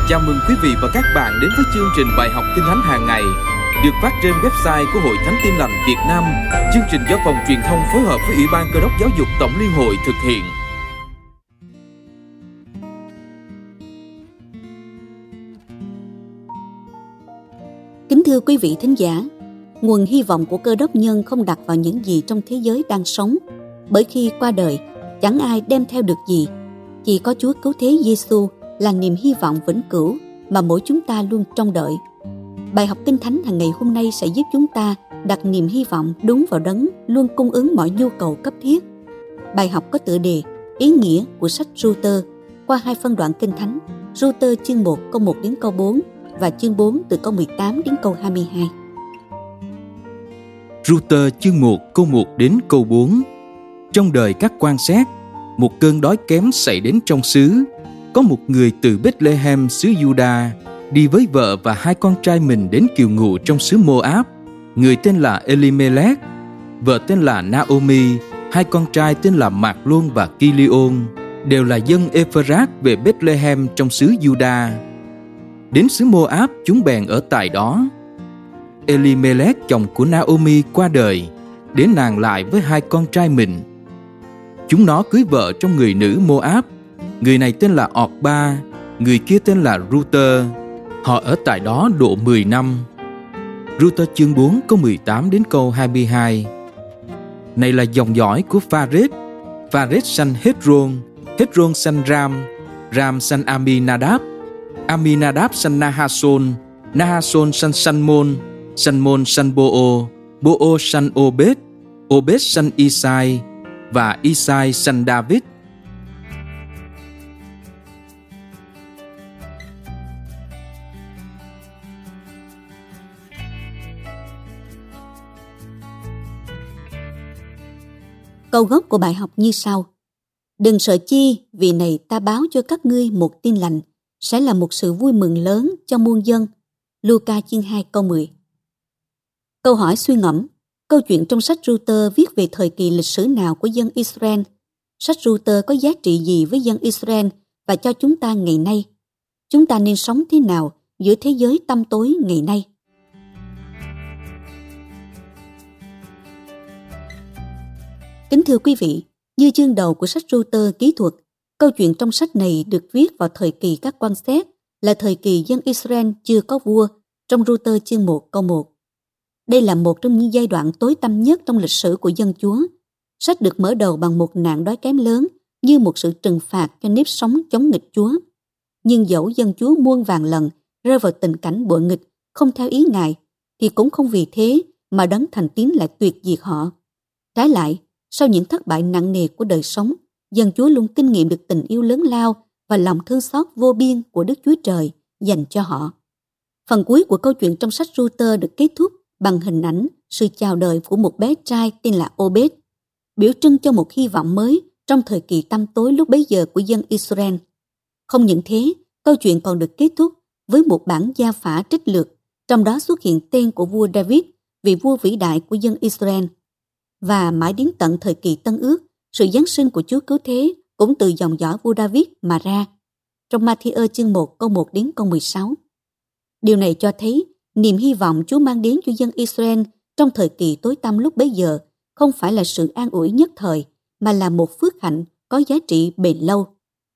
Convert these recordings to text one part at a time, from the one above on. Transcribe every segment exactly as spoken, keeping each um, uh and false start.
Chào mừng quý vị và các bạn đến với chương trình bài học Kinh Thánh hàng ngày được phát trên website của Hội Thánh Tin Lành Việt Nam. Chương trình do Phòng Truyền thông phối hợp với Ủy ban Cơ đốc Giáo dục Tổng Liên hội thực hiện. Kính thưa quý vị thính giả, nguồn hy vọng của Cơ đốc nhân không đặt vào những gì trong thế giới đang sống, bởi khi qua đời, chẳng ai đem theo được gì. Chỉ có Chúa Cứu Thế Giêsu là niềm hy vọng vĩnh cửu mà mỗi chúng ta luôn trông đợi. Bài học Kinh Thánh hàng ngày hôm nay sẽ giúp chúng ta đặt niềm hy vọng đúng vào Đấng luôn cung ứng mọi nhu cầu cấp thiết. Bài học có tựa đề Ý nghĩa của sách Ru-tơ qua hai phân đoạn Kinh Thánh, Ru-tơ chương một câu một đến câu bốn và chương bốn từ câu mười tám đến câu hai mươi hai. Ru-tơ chương một câu một đến câu bốn. Trong đời các quan xét, một cơn đói kém xảy đến trong xứ. Có một người từ Bethlehem xứ Juda đi với vợ và hai con trai mình đến kiều ngụ trong xứ Moab. Người tên là Elimelech, vợ tên là Naomi, hai con trai tên là Mạc-lôn và Ki-li-ôn, đều là dân Ephrát về Bethlehem trong xứ Juda. Đến xứ Moab, chúng bèn ở tại đó. Elimelech chồng của Naomi qua đời, để nàng lại với hai con trai mình. Chúng nó cưới vợ trong người nữ Moab. Người này tên là Orpa, người kia tên là Ru-tơ. Họ ở tại đó độ mười năm. Ru-tơ chương bốn câu mười tám đến câu hai mươi hai. Này là dòng dõi của Pha-rết. Pha-rết sanh Hét-rôn, Hét-rôn sanh Ram, Ram sanh Aminadab, Aminadab sanh Nahasôn, Nahasôn sanh Sanh-môn, Sanh-môn sanh Bô-ô, Bô-ô sanh Ô-bết, Ô-bết sanh Isai, và Isai sanh David. Câu gốc của bài học như sau: Đừng sợ chi, vì này ta báo cho các ngươi một tin lành, sẽ là một sự vui mừng lớn cho muôn dân. Luca chương hai câu mười. Câu hỏi suy ngẫm: câu chuyện trong sách Ru-tơ viết về thời kỳ lịch sử nào của dân Israel? Sách Ru-tơ có giá trị gì với dân Israel và cho chúng ta ngày nay? Chúng ta nên sống thế nào giữa thế giới tăm tối ngày nay? Kính thưa quý vị, như chương đầu của sách Ru-tơ kỹ thuật, câu chuyện trong sách này được viết vào thời kỳ các quan xét, là thời kỳ dân Israel chưa có vua, trong Ru-tơ chương một câu một. Đây là một trong những giai đoạn tối tăm nhất trong lịch sử của dân Chúa. Sách được mở đầu bằng một nạn đói kém lớn như một sự trừng phạt cho nếp sống chống nghịch Chúa. Nhưng dẫu dân Chúa muôn vàn lần rơi vào tình cảnh bội nghịch, không theo ý Ngài, thì cũng không vì thế mà Đấng thành tín lại tuyệt diệt họ. Trái lại, sau những thất bại nặng nề của đời sống, dân Chúa luôn kinh nghiệm được tình yêu lớn lao và lòng thương xót vô biên của Đức Chúa Trời dành cho họ. Phần cuối của câu chuyện trong sách Ru-tơ được kết thúc bằng hình ảnh sự chào đời của một bé trai tên là Ô-bết, biểu trưng cho một hy vọng mới trong thời kỳ tăm tối lúc bấy giờ của dân Israel. Không những thế, câu chuyện còn được kết thúc với một bản gia phả trích lược, trong đó xuất hiện tên của vua David, vị vua vĩ đại của dân Israel. Và mãi đến tận thời kỳ Tân Ước, sự giáng sinh của Chúa Cứu Thế cũng từ dòng dõi vua David mà ra. Trong Ma-thi-ơ chương một câu một đến câu mười sáu. Điều này cho thấy niềm hy vọng Chúa mang đến cho dân Israel trong thời kỳ tối tăm lúc bấy giờ không phải là sự an ủi nhất thời, mà là một phước hạnh có giá trị bền lâu.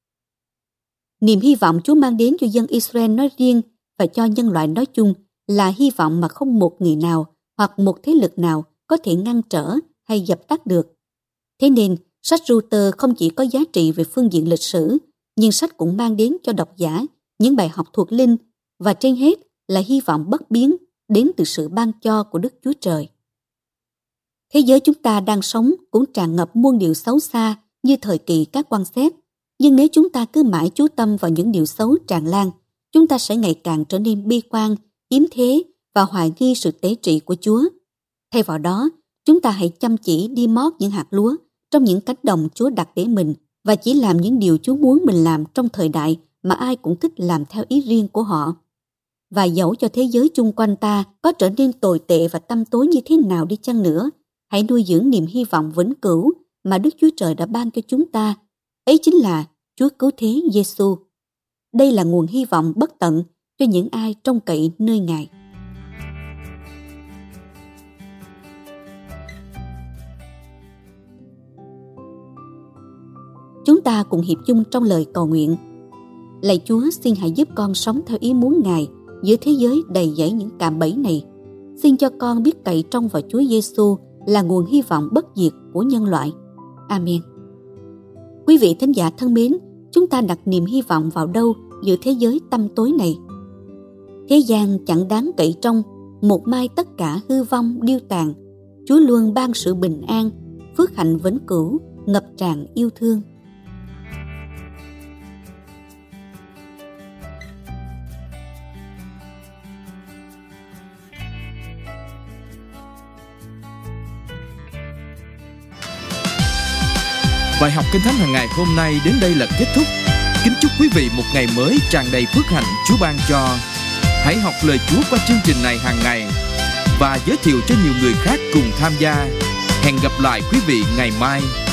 Niềm hy vọng Chúa mang đến cho dân Israel nói riêng và cho nhân loại nói chung là hy vọng mà không một người nào hoặc một thế lực nào có thể ngăn trở hay dập tắt được. Thế nên, sách Ru-tơ không chỉ có giá trị về phương diện lịch sử, nhưng sách cũng mang đến cho độc giả những bài học thuộc linh và trên hết là hy vọng bất biến đến từ sự ban cho của Đức Chúa Trời. Thế giới chúng ta đang sống cũng tràn ngập muôn điều xấu xa như thời kỳ các quan xét, nhưng nếu chúng ta cứ mãi chú tâm vào những điều xấu tràn lan, chúng ta sẽ ngày càng trở nên bi quan, yếm thế và hoài nghi sự tế trị của Chúa. Thay vào đó, chúng ta hãy chăm chỉ đi mót những hạt lúa trong những cánh đồng Chúa đặt để mình và chỉ làm những điều Chúa muốn mình làm trong thời đại mà ai cũng thích làm theo ý riêng của họ. Và dẫu cho thế giới chung quanh ta có trở nên tồi tệ và tăm tối như thế nào đi chăng nữa, hãy nuôi dưỡng niềm hy vọng vĩnh cửu mà Đức Chúa Trời đã ban cho chúng ta. Ấy chính là Chúa Cứu Thế Giêsu. đây là nguồn hy vọng bất tận cho những ai trông cậy nơi Ngài. Chúng ta cùng hiệp chung trong lời cầu nguyện. Lạy Chúa, xin hãy giúp con sống theo ý muốn Ngài giữa thế giới đầy dẫy những cạm bẫy này. Xin cho con biết cậy trông vào Chúa Giêsu là nguồn hy vọng bất diệt của nhân loại. Amen. Quý vị thính giả thân mến, chúng ta đặt niềm hy vọng vào đâu giữa thế giới tăm tối này? Thế gian chẳng đáng cậy trông, một mai tất cả hư vong điêu tàn. Chúa luôn ban sự bình an, phước hạnh vĩnh cửu, ngập tràn yêu thương. Bài học Kinh Thánh hàng ngày hôm nay đến đây là kết thúc. Kính chúc quý vị một ngày mới tràn đầy phước hạnh Chúa ban cho. Hãy học lời Chúa qua chương trình này hàng ngày và giới thiệu cho nhiều người khác cùng tham gia. Hẹn gặp lại quý vị ngày mai.